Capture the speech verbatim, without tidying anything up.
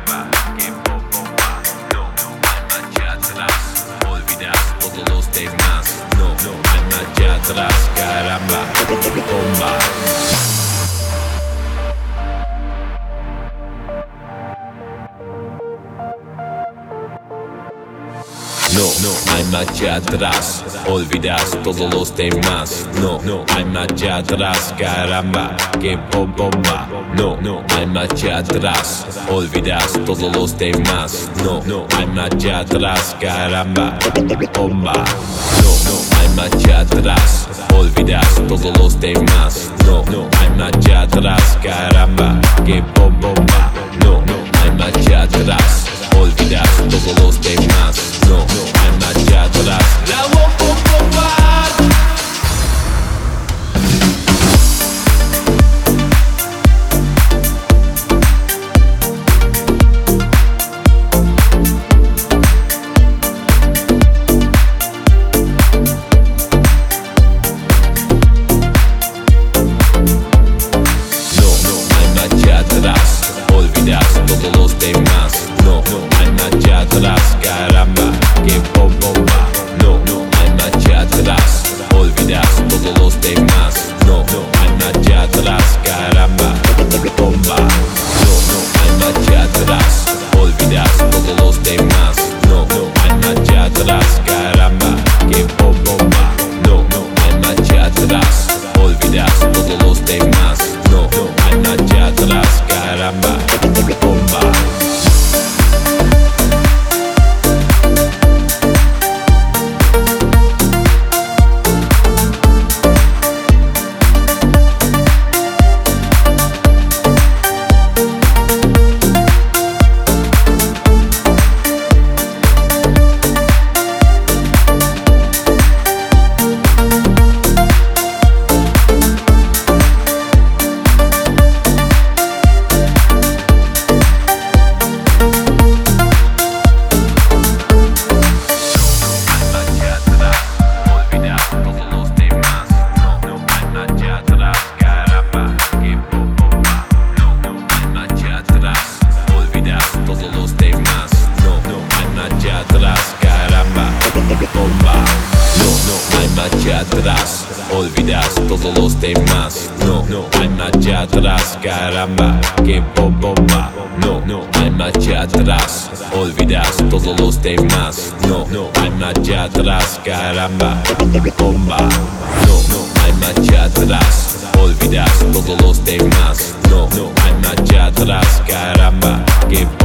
caramba, que bomba. No, no hay marcha atrás, olvidas todos los demás. No, no hay marcha atrás, caramba, bomba. No, no hay marcha atrás, olvidas todos los demás. No, no hay marcha atrás, caramba, que bomba. No, no hay marcha atrás, olvidas todos los demás. No, no hay marcha atrás, caramba, bomba. No, no hay marcha atrás, olvidas todos los demás. No, no hay marcha atrás, caramba, que bomba. No, no hay marcha atrás, olvidas todos los demás. No, no hay marcha atrás. La bomba. No, no hay marcha atrás, olvidas todos los demás. No, no hay marcha atrás, caramba, que bomba. No, no hay marcha atrás, olvidas todos los demás. No, no hay marcha atrás, caramba, bomba. No, no hay marcha atrás, olvidas todos los demás. No, no hay marcha atrás, caramba, que bomba. No, no hay marcha atrás, olvidas todos los demás. No, no hay marcha atrás, caramba, bomba. Atrás, olvidas todos los demás. No, no hay marcha atrás, caramba, que bomba. No, no hay marcha atrás, olvidas todos los demás. No, no hay marcha atrás, caramba, bomba. No, no hay marcha atrás, olvidas todos los demás. No, no hay marcha atrás, caramba, que